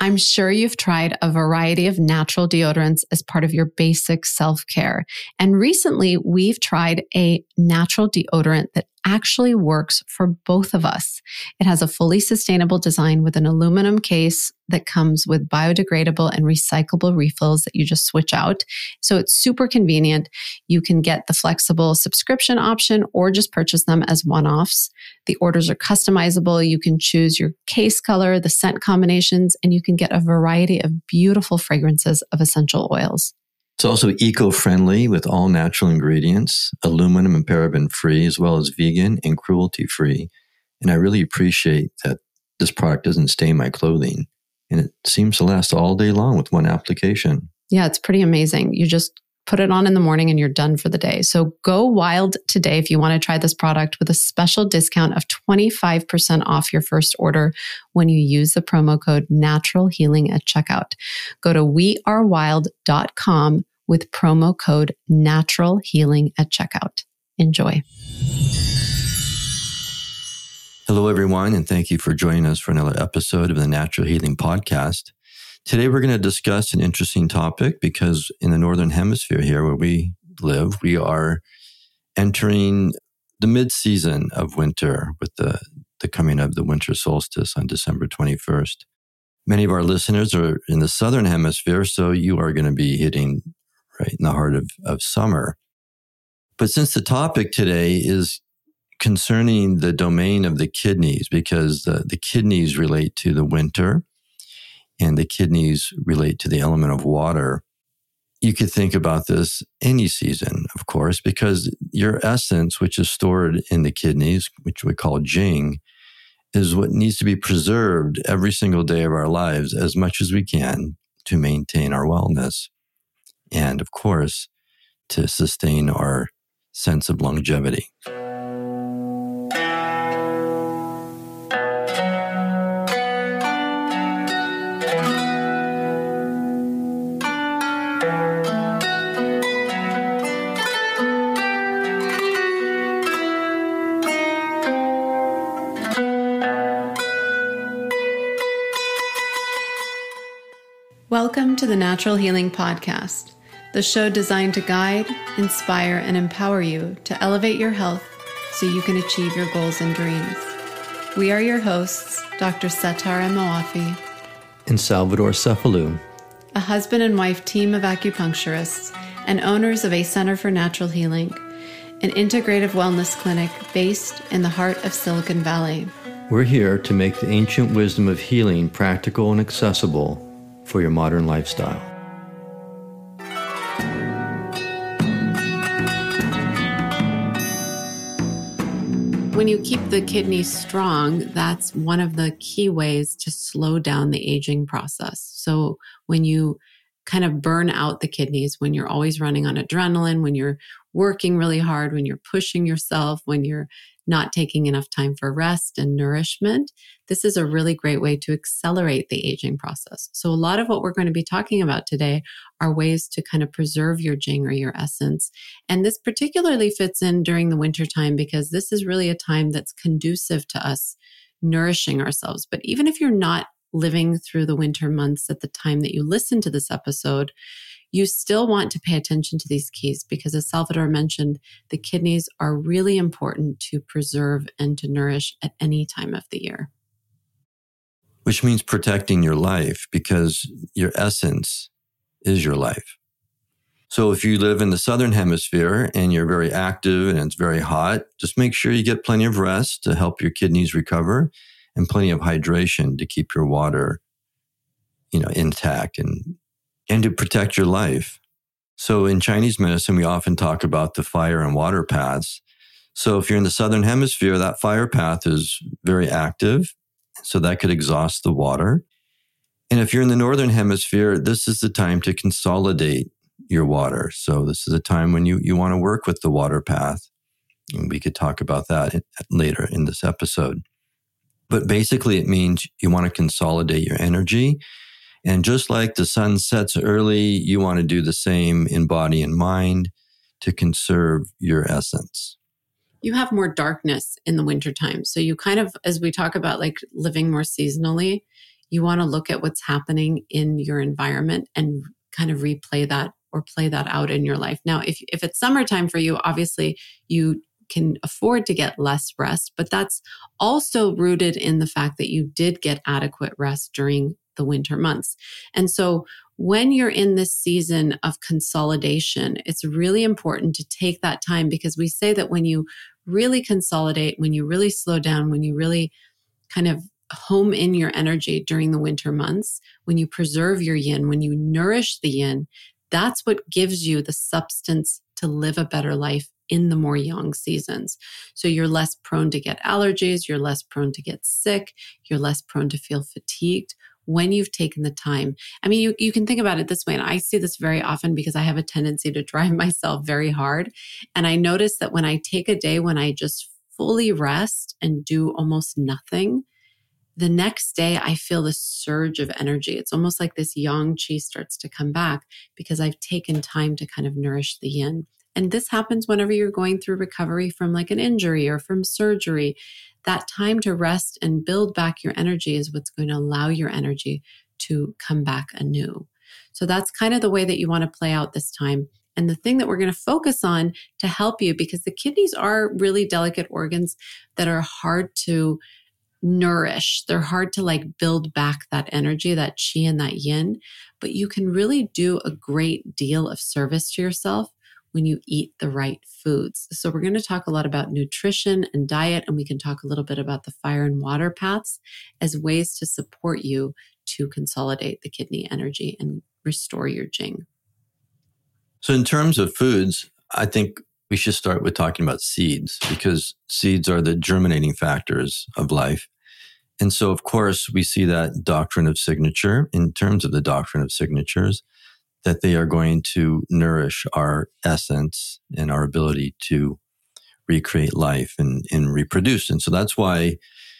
I'm sure you've tried a variety of natural deodorants as part of your basic self-care. And recently, we've tried a natural deodorant that actually works for both of us. It has a fully sustainable design with an aluminum case that comes with biodegradable and recyclable refills that you just switch out. So it's super convenient. You can get the flexible subscription option or just purchase them as one-offs. The orders are customizable. You can choose your case color, the scent combinations, and you can get a variety of beautiful fragrances of essential oils. It's also eco-friendly with all natural ingredients, aluminum and paraben-free, as well as vegan and cruelty-free. And I really appreciate that this product doesn't stain my clothing. And it seems to last all day long with one application. Yeah, it's pretty amazing. You just put it on in the morning and you're done for the day. So go wild today if you want to try this product with a special discount of 25% off your first order when you use the promo code Natural Healing at checkout. Go to wearewild.com with promo code Natural Healing at checkout. Enjoy. Hello, everyone, and thank you for joining us for another episode of the Natural Healing Podcast. Today, we're going to discuss an interesting topic because in the Northern Hemisphere here where we live, we are entering the mid-season of winter with the coming of the winter solstice on December 21st. Many of our listeners are in the Southern Hemisphere, so you are going to be hitting right in the heart of summer. But since the topic today is concerning the domain of the kidneys, because the kidneys relate to the winter and the kidneys relate to the element of water, you could think about this any season, of course, because your essence, which is stored in the kidneys, which we call Jing, is what needs to be preserved every single day of our lives as much as we can to maintain our wellness and, of course, to sustain our sense of longevity. Welcome to the Natural Healing Podcast, the show designed to guide, inspire, and empower you to elevate your health so you can achieve your goals and dreams. We are your hosts, Dr. Setar Moafi and Salvador Cefalu, a husband and wife team of acupuncturists and owners of a Center for Natural Healing, an integrative wellness clinic based in the heart of Silicon Valley. We're here to make the ancient wisdom of healing practical and accessible for your modern lifestyle. When you keep the kidneys strong, that's one of the key ways to slow down the aging process. So when you kind of burn out the kidneys, when you're always running on adrenaline, when you're working really hard, when you're pushing yourself, when you're not taking enough time for rest and nourishment, this is a really great way to accelerate the aging process. So a lot of what we're going to be talking about today are ways to kind of preserve your Jing or your essence. And this particularly fits in during the winter time because this is really a time that's conducive to us nourishing ourselves. But even if you're not living through the winter months at the time that you listen to this episode, you still want to pay attention to these keys because, as Salvador mentioned, the kidneys are really important to preserve and to nourish at any time of the year. Which means protecting your life because your essence is your life. So if you live in the Southern Hemisphere and you're very active and it's very hot, just make sure you get plenty of rest to help your kidneys recover and plenty of hydration to keep your water, intact and to protect your life. So in Chinese medicine, we often talk about the fire and water paths. So if you're in the Southern Hemisphere, that fire path is very active. So that could exhaust the water. And if you're in the Northern Hemisphere, this is the time to consolidate your water. So this is a time when you want to work with the water path. And we could talk about that later in this episode. But basically, it means you want to consolidate your energy. And just like the sun sets early, you want to do the same in body and mind to conserve your essence. You have more darkness in the wintertime. So you kind of, as we talk about like living more seasonally, you want to look at what's happening in your environment and kind of replay that or play that out in your life. Now, if it's summertime for you, obviously you can afford to get less rest, but that's also rooted in the fact that you did get adequate rest during the winter months. And so when you're in this season of consolidation, it's really important to take that time, because we say that when you really consolidate, when you really slow down, when you really kind of home in your energy during the winter months, when you preserve your yin, when you nourish the yin, that's what gives you the substance to live a better life in the more yang seasons. So you're less prone to get allergies, you're less prone to get sick, you're less prone to feel fatigued when you've taken the time. I mean, you can think about it this way, and I see this very often because I have a tendency to drive myself very hard. And I notice that when I take a day when I just fully rest and do almost nothing, the next day I feel this surge of energy. It's almost like this yang qi starts to come back because I've taken time to kind of nourish the yin. And this happens whenever you're going through recovery from like an injury or from surgery. That time to rest and build back your energy is what's going to allow your energy to come back anew. So that's kind of the way that you want to play out this time. And the thing that we're going to focus on to help you, because the kidneys are really delicate organs that are hard to nourish. They're hard to like build back that energy, that qi and that yin, but you can really do a great deal of service to yourself when you eat the right foods. So we're going to talk a lot about nutrition and diet, and we can talk a little bit about the fire and water paths as ways to support you to consolidate the kidney energy and restore your Jing. So in terms of foods, I think we should start with talking about seeds, because seeds are the germinating factors of life. And so, of course, we see that doctrine of signature in terms of the doctrine of signatures, that they are going to nourish our essence and our ability to recreate life and reproduce. And so that's why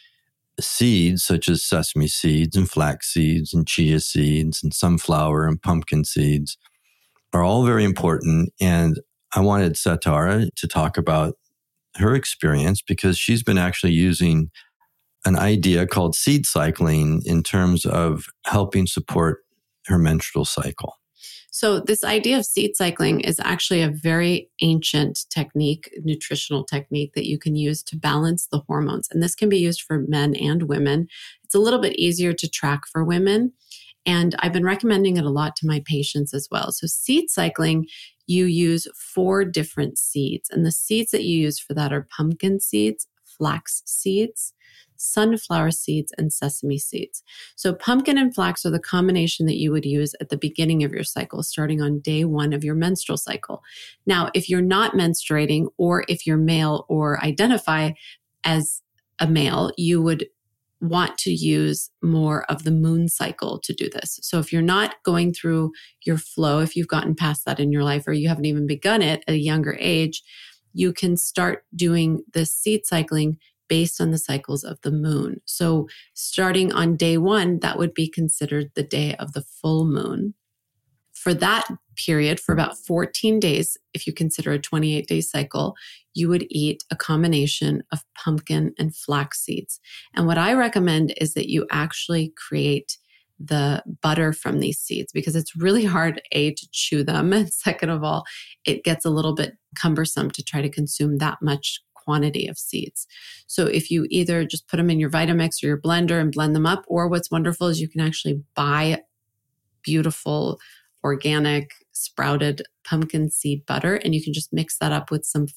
seeds such as sesame seeds and flax seeds and chia seeds and sunflower and pumpkin seeds are all very important. And I wanted Satara to talk about her experience, because she's been actually using an idea called seed cycling in terms of helping support her menstrual cycle. So this idea of seed cycling is actually a very ancient technique, nutritional technique that you can use to balance the hormones. And this can be used for men and women. It's a little bit easier to track for women. And I've been recommending it a lot to my patients as well. So seed cycling, you use 4 different seeds. And the seeds that you use for that are pumpkin seeds, flax seeds, sunflower seeds, and sesame seeds. So pumpkin and flax are the combination that you would use at the beginning of your cycle, starting on day 1 of your menstrual cycle. Now, if you're not menstruating, or if you're male or identify as a male, you would want to use more of the moon cycle to do this. So if you're not going through your flow, if you've gotten past that in your life, or you haven't even begun it at a younger age, you can start doing this seed cycling based on the cycles of the moon. So starting on day 1, that would be considered the day of the full moon. For that period, for about 14 days, if you consider a 28-day cycle, you would eat a combination of pumpkin and flax seeds. And what I recommend is that you actually create the butter from these seeds, because it's really hard, A, to chew them. And second of all, it gets a little bit cumbersome to try to consume that much quantity of seeds. So if you either just put them in your Vitamix or your blender and blend them up, or what's wonderful is you can actually buy beautiful organic sprouted pumpkin seed butter, and you can just mix that up with some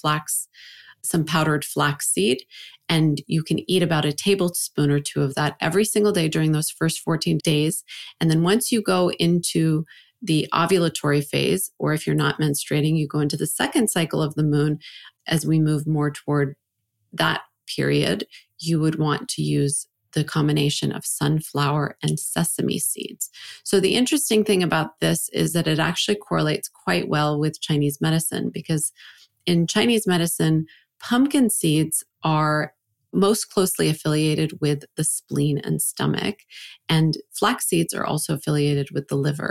powdered flax seed, and you can eat about a tablespoon or 2 of that every single day during those first 14 days. And then once you go into the ovulatory phase, or if you're not menstruating, you go into the second cycle of the moon. As we move more toward that period, you would want to use the combination of sunflower and sesame seeds. So the interesting thing about this is that it actually correlates quite well with Chinese medicine, because in Chinese medicine, pumpkin seeds are most closely affiliated with the spleen and stomach, and flax seeds are also affiliated with the liver.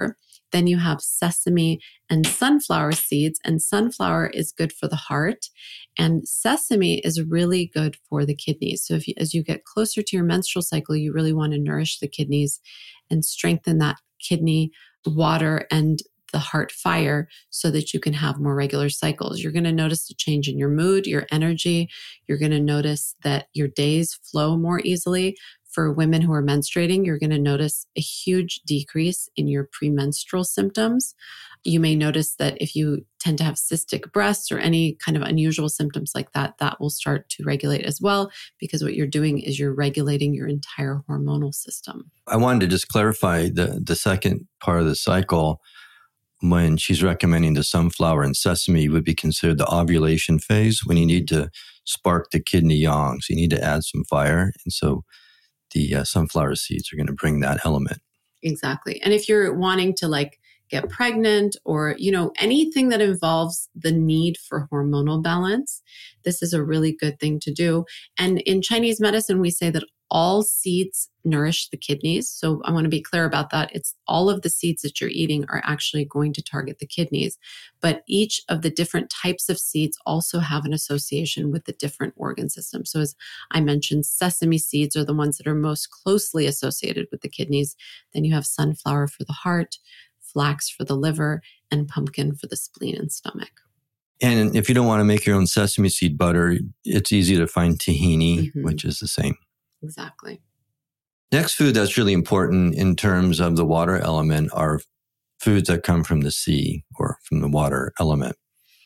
Then you have sesame and sunflower seeds, and sunflower is good for the heart, and sesame is really good for the kidneys. So as you get closer to your menstrual cycle, you really want to nourish the kidneys and strengthen that kidney water and the heart fire so that you can have more regular cycles. You're going to notice a change in your mood, your energy. You're going to notice that your days flow more easily. For women who are menstruating, you're going to notice a huge decrease in your premenstrual symptoms. You may notice that if you tend to have cystic breasts or any kind of unusual symptoms like that, that will start to regulate as well, because what you're doing is you're regulating your entire hormonal system. I wanted to just clarify the second part of the cycle. When she's recommending the sunflower and sesame would be considered the ovulation phase, when you need to spark the kidney yang. So you need to add some fire. And so the sunflower seeds are going to bring that element. Exactly. And if you're wanting to get pregnant or, anything that involves the need for hormonal balance, this is a really good thing to do. And in Chinese medicine, we say that all seeds nourish the kidneys. So I want to be clear about that. It's all of the seeds that you're eating are actually going to target the kidneys, but each of the different types of seeds also have an association with the different organ systems. So as I mentioned, sesame seeds are the ones that are most closely associated with the kidneys. Then you have sunflower for the heart, flax for the liver, and pumpkin for the spleen and stomach. And if you don't want to make your own sesame seed butter, it's easy to find tahini, which is the same. Exactly. Next food that's really important in terms of the water element are foods that come from the sea or from the water element.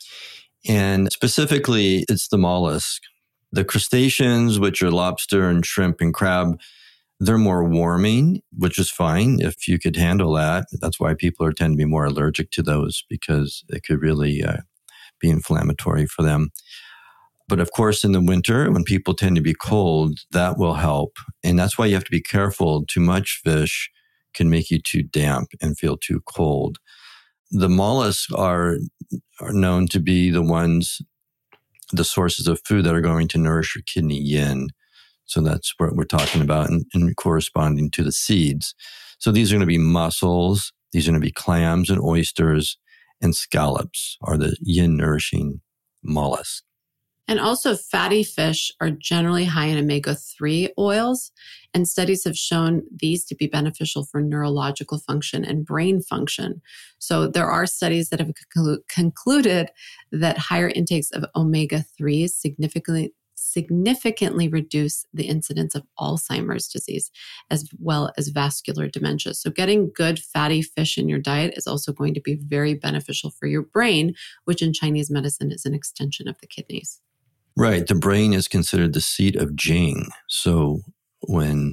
And specifically, it's the mollusk. The crustaceans, which are lobster and shrimp and crab, they're more warming, which is fine if you could handle that. That's why people tend to be more allergic to those, because it could really be inflammatory for them. But of course, in the winter, when people tend to be cold, that will help. And that's why you have to be careful. Too much fish can make you too damp and feel too cold. The mollusks are known to be the sources of food that are going to nourish your kidney yin. So that's what we're talking about and corresponding to the seeds. So these are going to be mussels. These are going to be clams and oysters, and scallops are the yin nourishing mollusks. And also fatty fish are generally high in omega-3 oils, and studies have shown these to be beneficial for neurological function and brain function. So there are studies that have concluded that higher intakes of omega-3s significantly reduce the incidence of Alzheimer's disease, as well as vascular dementia. So getting good fatty fish in your diet is also going to be very beneficial for your brain, which in Chinese medicine is an extension of the kidneys. Right. The brain is considered the seat of Jing. So when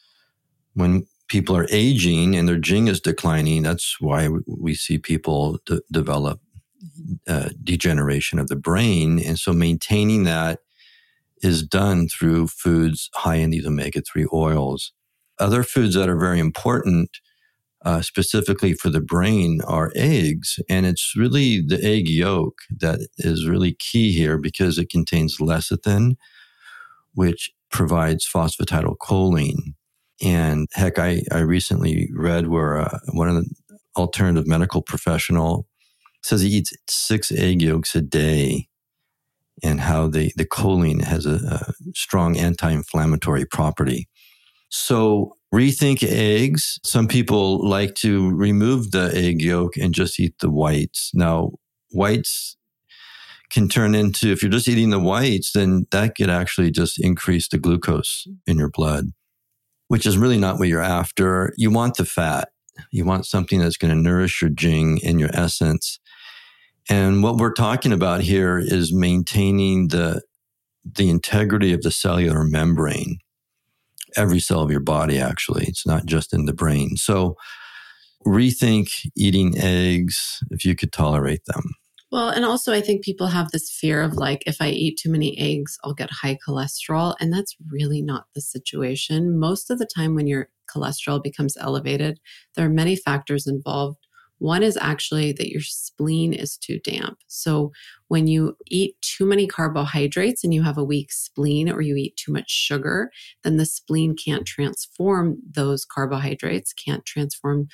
people are aging and their Jing is declining, that's why we see people develop degeneration of the brain. And so maintaining that is done through foods high in these omega-3 oils. Other foods that are very important, specifically for the brain, are eggs. And it's really the egg yolk that is really key here, because it contains lecithin, which provides phosphatidylcholine. And heck, I recently read where one of the alternative medical professional says he eats 6 egg yolks a day, and how the choline has a strong anti-inflammatory property. So rethink eggs. Some people like to remove the egg yolk and just eat the whites. Now, whites can turn into, if you're just eating the whites, then that could actually just increase the glucose in your blood, which is really not what you're after. You want the fat. You want something that's going to nourish your Jing and your essence. And what we're talking about here is maintaining the integrity of the cellular membrane. Every cell of your body, actually. It's not just in the brain. So rethink eating eggs if you could tolerate them. Well, and also I think people have this fear of if I eat too many eggs, I'll get high cholesterol. And that's really not the situation. Most of the time when your cholesterol becomes elevated, there are many factors involved. One is actually that your spleen is too damp. So when you eat too many carbohydrates and you have a weak spleen, or you eat too much sugar, then the spleen can't transform those carbohydrates, can't transform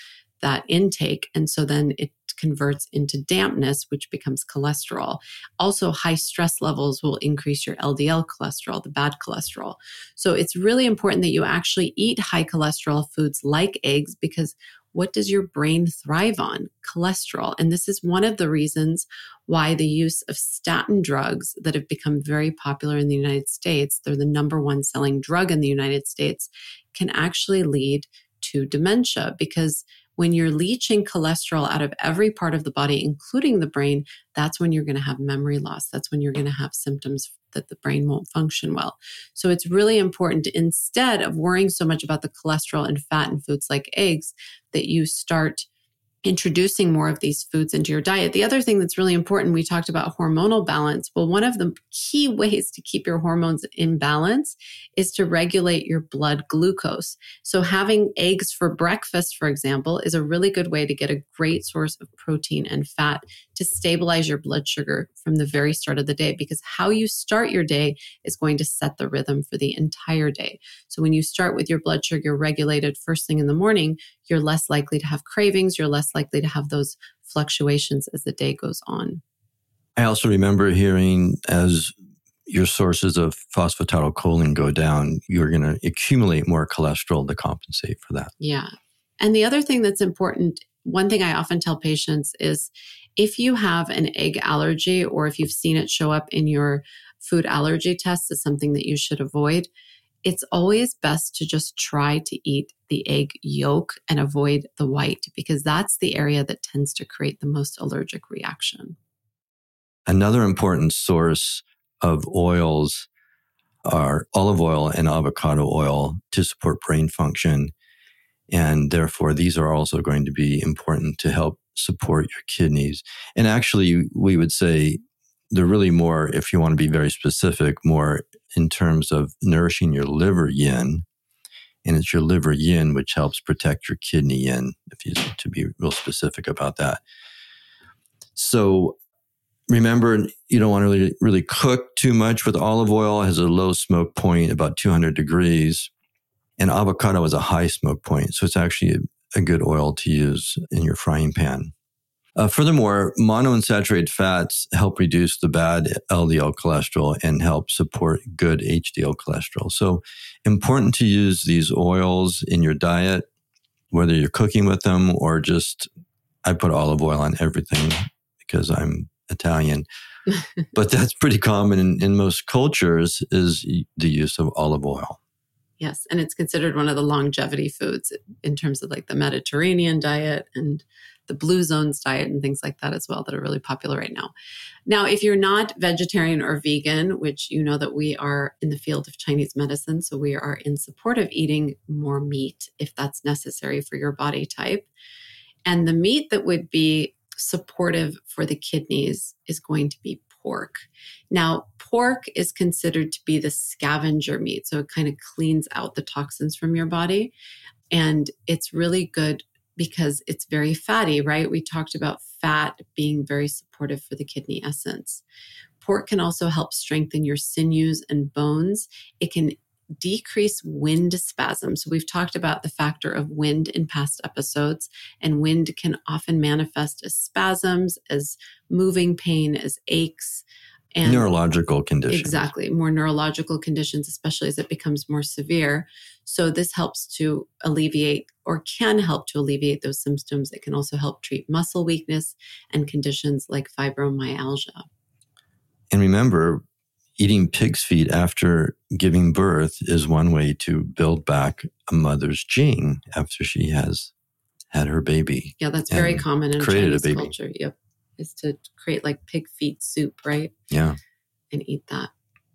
that intake. And so then it converts into dampness, which becomes cholesterol. Also, high stress levels will increase your LDL cholesterol, the bad cholesterol. So it's really important that you actually eat high cholesterol foods like eggs, because what does your brain thrive on? Cholesterol. And this is one of the reasons why the use of statin drugs that have become very popular in the United States, they're the number one selling drug in the United States, can actually lead to dementia, because when you're leaching cholesterol out of every part of the body, including the brain, that's when you're going to have memory loss. That's when you're going to have symptoms that the brain won't function well. So it's really important to, instead of worrying so much about the cholesterol and fat in foods like eggs, that you start introducing more of these foods into your diet. The other thing that's really important, we talked about hormonal balance. Well, one of the key ways to keep your hormones in balance is to regulate your blood glucose. So having eggs for breakfast, for example, is a really good way to get a great source of protein and fat to stabilize your blood sugar from the very start of the day, because how you start your day is going to set the rhythm for the entire day. So when you start with your blood sugar regulated first thing in the morning, you're less likely to have cravings. You're less likely to have those fluctuations as the day goes on. I also remember hearing, as your sources of phosphatidylcholine go down, you're going to accumulate more cholesterol to compensate for that. Yeah. And the other thing that's important, one thing I often tell patients is, if you have an egg allergy, or if you've seen it show up in your food allergy test as something that you should avoid, it's always best to just try to eat the egg yolk and avoid the white, because that's the area that tends to create the most allergic reaction. Another important source of oils are olive oil and avocado oil to support brain function. And therefore, these are also going to be important to help support your kidneys. And actually, we would say they're really more, if you want to be very specific, more in terms of nourishing your liver yin. And it's your liver yin which helps protect your kidney yin, if you to be real specific about that. So remember, you don't want to really cook too much with olive oil. It has a low smoke point, about 200 degrees. And avocado has a high smoke point. So it's actually a good oil to use in your frying pan. Furthermore, monounsaturated fats help reduce the bad LDL cholesterol and help support good HDL cholesterol. So important to use these oils in your diet, whether you're cooking with them or just, I put olive oil on everything because I'm Italian. But that's pretty common in most cultures, is the use of olive oil. Yes. And it's considered one of the longevity foods in terms of like the Mediterranean diet and the Blue Zones diet and things like that as well, that are really popular right now. Now, if you're not vegetarian or vegan, which you know that we are in the field of Chinese medicine, so we are in support of eating more meat if that's necessary for your body type. And the meat that would be supportive for the kidneys is going to be pork. Now, pork is considered to be the scavenger meat. So it kind of cleans out the toxins from your body. And it's really good because it's very fatty, right? We talked about fat being very supportive for the kidney essence. Pork can also help strengthen your sinews and bones. It can decrease wind spasms. So we've talked about the factor of wind in past episodes, and wind can often manifest as spasms, as moving pain, as aches. And neurological conditions. Exactly. More neurological conditions, especially as it becomes more severe. So this helps to alleviate, or can help to alleviate, those symptoms. It can also help treat muscle weakness and conditions like fibromyalgia. And remember, eating pig's feet after giving birth is one way to build back a mother's jing after she has had her baby. Yeah, that's very common in Chinese culture. Yep. Is to create like pig feet soup, right? Yeah. And eat that.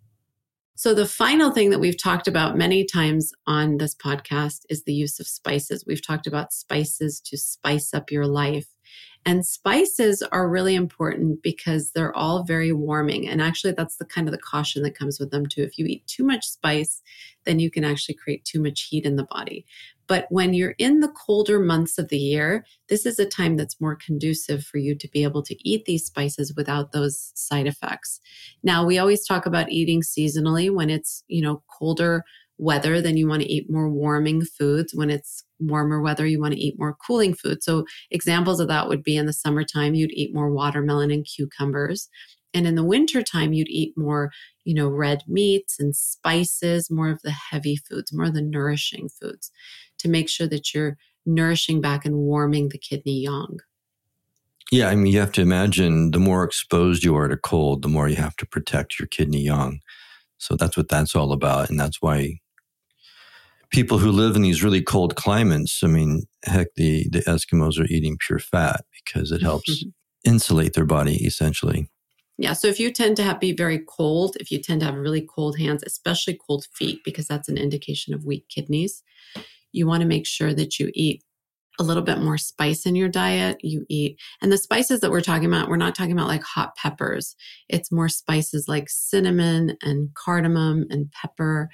So the final thing that we've talked about many times on this podcast is the use of spices. We've talked about spices to spice up your life. And spices are really important because they're all very warming. And actually, that's the kind of the caution that comes with them too. If you eat too much spice, then you can actually create too much heat in the body. But when you're in the colder months of the year, this is a time that's more conducive for you to be able to eat these spices without those side effects. Now, we always talk about eating seasonally when it's, colder weather, then you want to eat more warming foods. When it's warmer weather, you want to eat more cooling foods. So examples of that would be in the summertime, you'd eat more watermelon and cucumbers. And in the wintertime, you'd eat more, red meats and spices, more of the heavy foods, more of the nourishing foods to make sure that you're nourishing back and warming the kidney yang. Yeah, I mean, you have to imagine the more exposed you are to cold, the more you have to protect your kidney yang. So that's what that's all about. And that's why people who live in these really cold climates, I mean, heck, the Eskimos are eating pure fat because it helps insulate their body, essentially. Yeah. So if you tend to be very cold, if you tend to have really cold hands, especially cold feet, because that's an indication of weak kidneys, you want to make sure that you eat a little bit more spice in your diet. And the spices that we're talking about, we're not talking about like hot peppers. It's more spices like cinnamon and cardamom and pepper,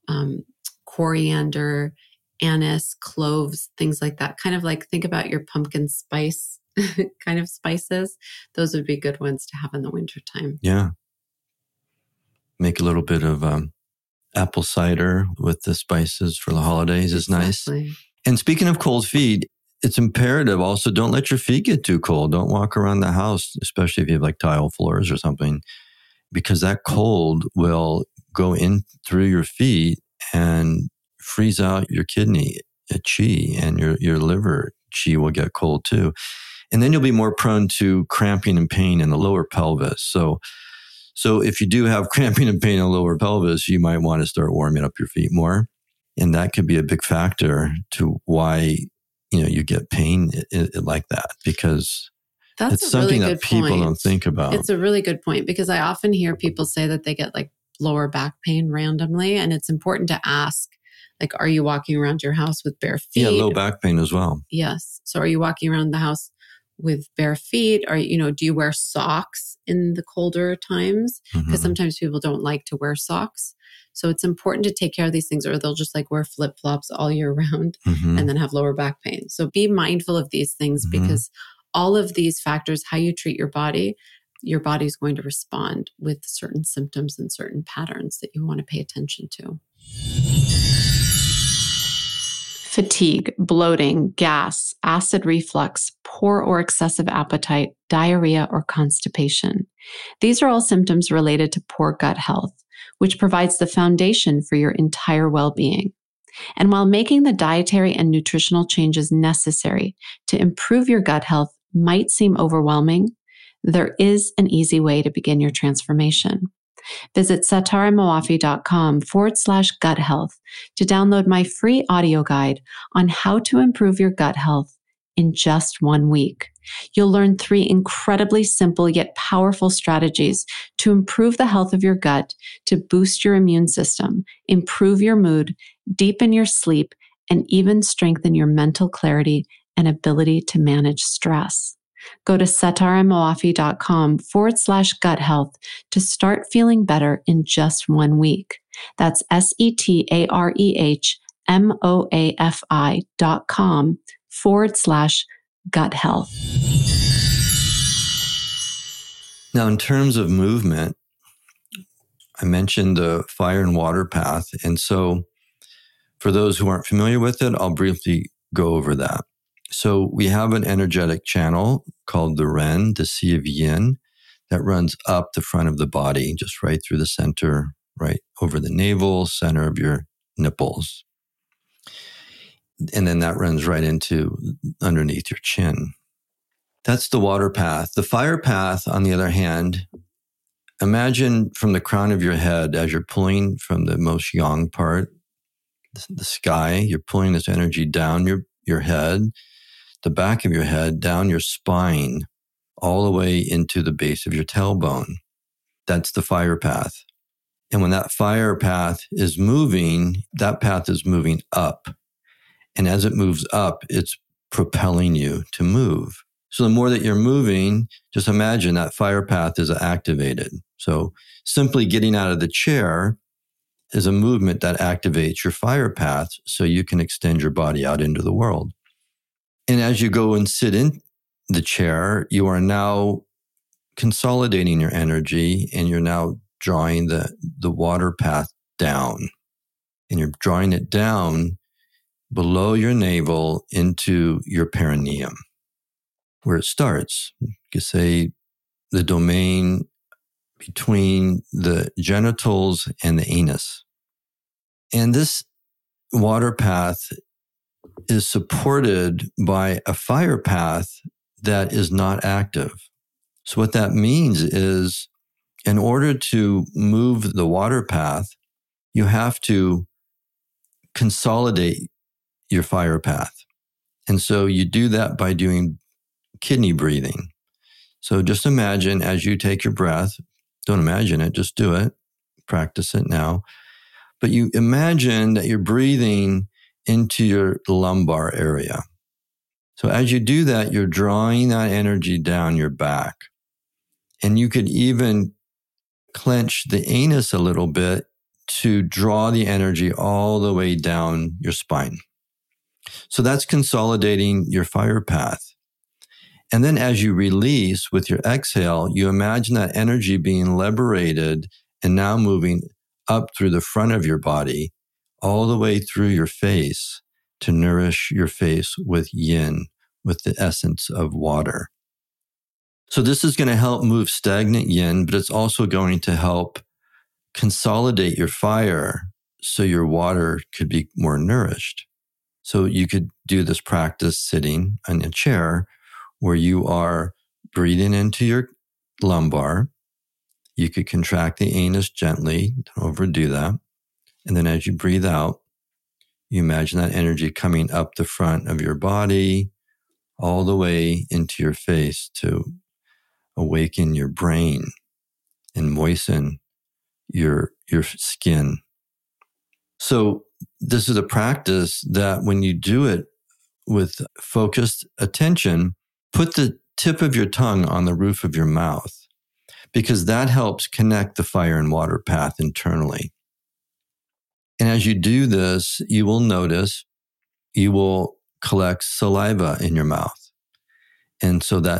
coriander, anise, cloves, things like that. Kind of like think about your pumpkin spice kind of spices. Those would be good ones to have in the wintertime. Yeah. Make a little bit of apple cider with the spices for the holidays is nice. And speaking of cold feet, it's imperative also don't let your feet get too cold. Don't walk around the house, especially if you have like tile floors or something, because that cold will go in through your feet and freeze out your kidney qi, and your liver qi will get cold too. And then you'll be more prone to cramping and pain in the lower pelvis. So if you do have cramping and pain in the lower pelvis, you might want to start warming up your feet more. And that could be a big factor to why, you get pain like that, because it's something that people don't think about. It's a really good point, because I often hear people say that they get like lower back pain randomly. And it's important to ask, like, are you walking around your house with bare feet? Yeah, low back pain as well. Yes. So are you walking around the house with bare feet? Or, do you wear socks in the colder times? Because sometimes people don't like to wear socks. So it's important to take care of these things, or they'll just like wear flip-flops all year round and then have lower back pain. So be mindful of these things, because all of these factors, how you treat your body is going to respond with certain symptoms and certain patterns that you want to pay attention to. Fatigue, bloating, gas, acid reflux, poor or excessive appetite, diarrhea, or constipation. These are all symptoms related to poor gut health, which provides the foundation for your entire well-being. And while making the dietary and nutritional changes necessary to improve your gut health might seem overwhelming, there is an easy way to begin your transformation. Visit sataramoafi.com/gut health to download my free audio guide on how to improve your gut health in just 1 week. You'll learn 3 incredibly simple yet powerful strategies to improve the health of your gut, to boost your immune system, improve your mood, deepen your sleep, and even strengthen your mental clarity and ability to manage stress. Go to sataramoafi.com/gut health to start feeling better in just 1 week. That's SETAREHMOAFI.com/gut health. Now, in terms of movement, I mentioned the fire and water path. And so for those who aren't familiar with it, I'll briefly go over that. So we have an energetic channel called the Ren, the Sea of Yin, that runs up the front of the body, just right through the center, right over the navel, center of your nipples. And then that runs right into underneath your chin. That's the water path. The fire path, on the other hand, imagine from the crown of your head as you're pulling from the most yang part, the sky, you're pulling this energy down your head, the back of your head, down your spine, all the way into the base of your tailbone. That's the fire path. And when that fire path is moving, that path is moving up. And as it moves up, it's propelling you to move. So the more that you're moving, just imagine that fire path is activated. So simply getting out of the chair is a movement that activates your fire path so you can extend your body out into the world. And as you go and sit in the chair, you are now consolidating your energy, and you're now drawing the water path down. and you're drawing it down below your navel into your perineum, where it starts. You could say the domain between the genitals and the anus. And this water path is supported by a fire path that is not active. So what that means is, in order to move the water path, you have to consolidate your fire path. And so you do that by doing kidney breathing. So just imagine as you take your breath, don't imagine it, just do it, practice it now. But you imagine that you're breathing into your lumbar area. So as you do that, you're drawing that energy down your back. And you could even clench the anus a little bit to draw the energy all the way down your spine. So that's consolidating your fire path. And then as you release with your exhale, you imagine that energy being liberated and now moving up through the front of your body, all the way through your face to nourish your face with yin, with the essence of water. So this is going to help move stagnant yin, but it's also going to help consolidate your fire so your water could be more nourished. So you could do this practice sitting in a chair where you are breathing into your lumbar. You could contract the anus gently, don't overdo that. And then as you breathe out, you imagine that energy coming up the front of your body, all the way into your face to awaken your brain and moisten your skin. So this is a practice that when you do it with focused attention, put the tip of your tongue on the roof of your mouth, because that helps connect the fire and water path internally. And as you do this, you will notice you will collect saliva in your mouth. And so that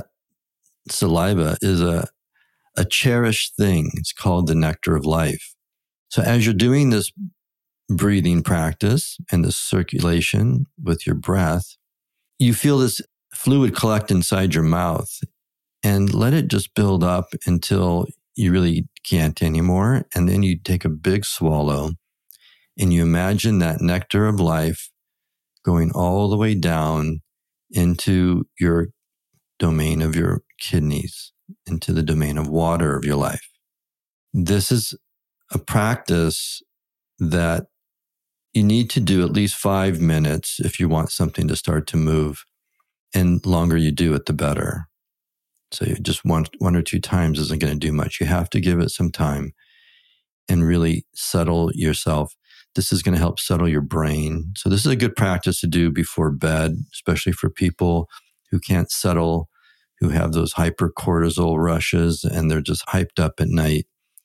saliva is a cherished thing. It's called the nectar of life. So as you're doing this breathing practice and the circulation with your breath, you feel this fluid collect inside your mouth and let it just build up until you really can't anymore. And then you take a big swallow and you imagine that nectar of life going all the way down into your domain of your kidneys, into the domain of water of your life. This is a practice that you need to do at least 5 minutes if you want something to start to move. And the longer you do it, the better. So just one or two times isn't going to do much. You have to give it some time and really settle yourself. This is going to help settle your brain. So this is a good practice to do before bed, especially for people who can't settle, who have those hypercortisol rushes and they're just hyped up at night.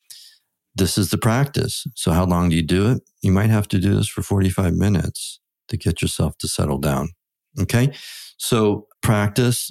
This is the practice. So how long do you do it? You might have to do this for 45 minutes to get yourself to settle down. Okay? So practice.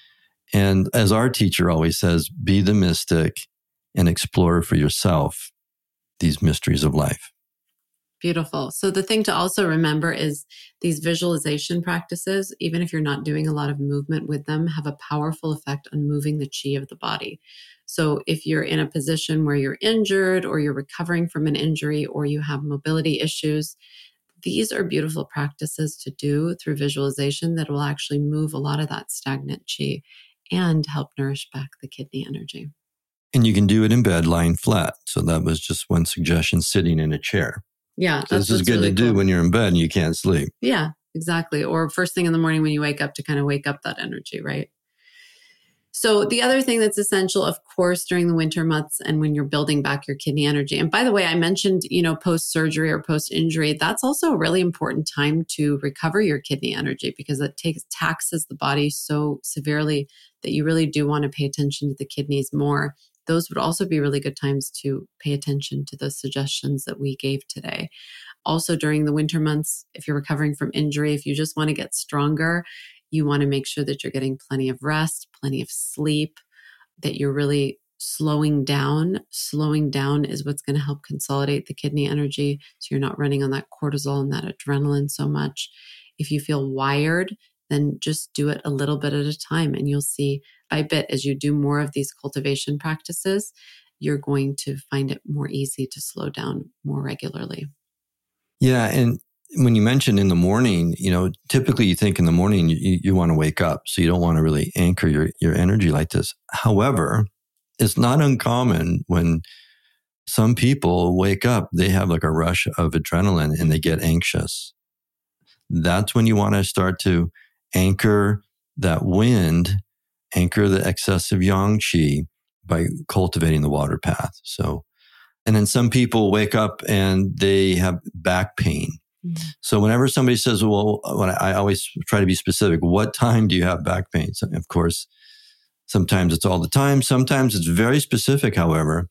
And as our teacher always says, be the mystic and explore for yourself these mysteries of life. Beautiful. So the thing to also remember is these visualization practices, even if you're not doing a lot of movement with them, have a powerful effect on moving the chi of the body. So if you're in a position where you're injured or you're recovering from an injury or you have mobility issues, these are beautiful practices to do through visualization that will actually move a lot of that stagnant chi and help nourish back the kidney energy. And you can do it in bed, lying flat. So that was just one suggestion, sitting in a chair. Yeah. So this is good really to do when you're in bed and you can't sleep. Yeah, exactly. Or first thing in the morning when you wake up to kind of wake up that energy, right? So the other thing that's essential, of course, during the winter months and when you're building back your kidney energy. And by the way, I mentioned, post-surgery or post-injury, that's also a really important time to recover your kidney energy because it taxes the body so severely that you really do want to pay attention to the kidneys more. Those would also be really good times to pay attention to the suggestions that we gave today. Also during the winter months, if you're recovering from injury, if you just want to get stronger, you want to make sure that you're getting plenty of rest, plenty of sleep, that you're really slowing down. Slowing down is what's going to help consolidate the kidney energy, so you're not running on that cortisol and that adrenaline so much. If you feel wired, then just do it a little bit at a time, and you'll see by bit, as you do more of these cultivation practices, you're going to find it more easy to slow down more regularly. Yeah. And when you mentioned in the morning, typically you think in the morning you want to wake up. So you don't want to really anchor your energy like this. However, it's not uncommon when some people wake up, they have like a rush of adrenaline and they get anxious. That's when you want to start to anchor that wind, anchor the excessive yang qi by cultivating the water path. So, and then some people wake up and they have back pain. Mm-hmm. So whenever somebody says, well, I always try to be specific, what time do you have back pain? So of course, sometimes it's all the time. Sometimes it's very specific, however.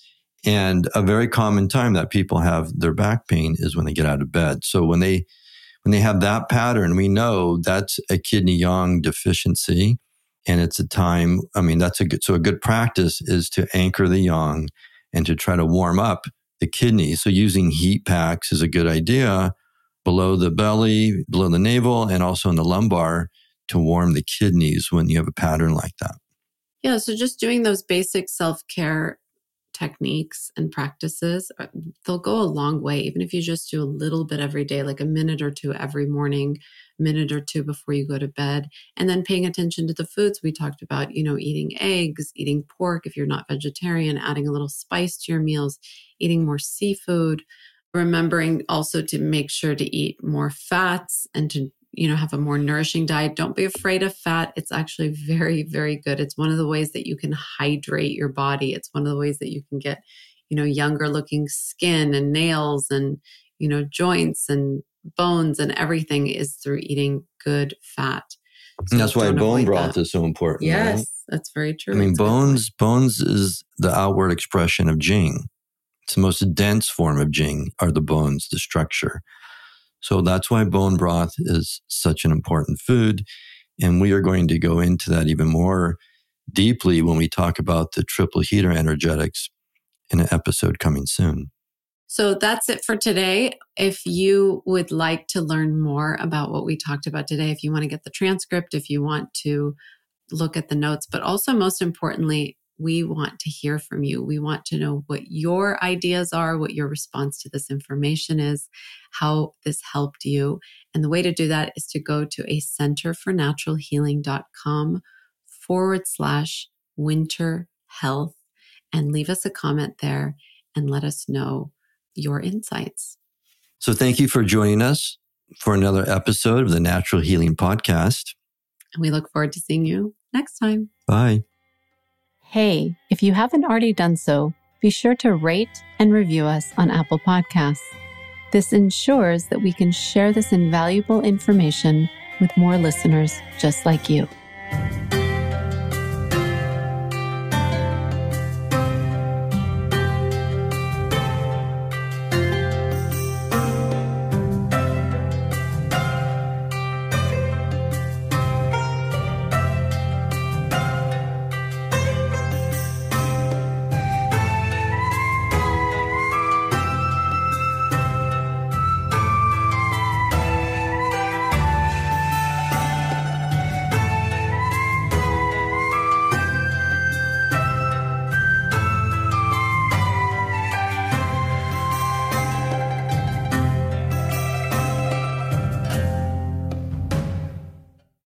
And a very common time that people have their back pain is when they get out of bed. So when they have that pattern, we know that's a kidney yang deficiency. And it's a time, so a good practice is to anchor the yang and to try to warm up the kidney. So using heat packs is a good idea below the belly, below the navel, and also in the lumbar to warm the kidneys when you have a pattern like that. Yeah, so just doing those basic self-care techniques and practices, they'll go a long way. Even if you just do a little bit every day, like a minute or two every morning, minute or two before you go to bed, and then paying attention to the foods we talked about, eating eggs, eating pork if you're not vegetarian, adding a little spice to your meals, eating more seafood, remembering also to make sure to eat more fats and to have a more nourishing diet. Don't be afraid of fat. It's actually very, very good. It's one of the ways that you can hydrate your body. It's one of the ways that you can get, younger looking skin and nails and, joints and bones and everything is through eating good fat. So and that's why bone broth is so important. Yes, right? That's very true. Bones is the outward expression of Jing. It's the most dense form of Jing are the bones, the structure. So that's why bone broth is such an important food. And we are going to go into that even more deeply when we talk about the triple heater energetics in an episode coming soon. So that's it for today. If you would like to learn more about what we talked about today, if you want to get the transcript, if you want to look at the notes, but also most importantly, we want to hear from you. We want to know what your ideas are, what your response to this information is, how this helped you. And the way to do that is to go to acenterfornaturalhealing.com/winter health and leave us a comment there and let us know your insights. So thank you for joining us for another episode of the Natural Healing Podcast. And we look forward to seeing you next time. Bye. Hey, if you haven't already done so, be sure to rate and review us on Apple Podcasts. This ensures that we can share this invaluable information with more listeners just like you.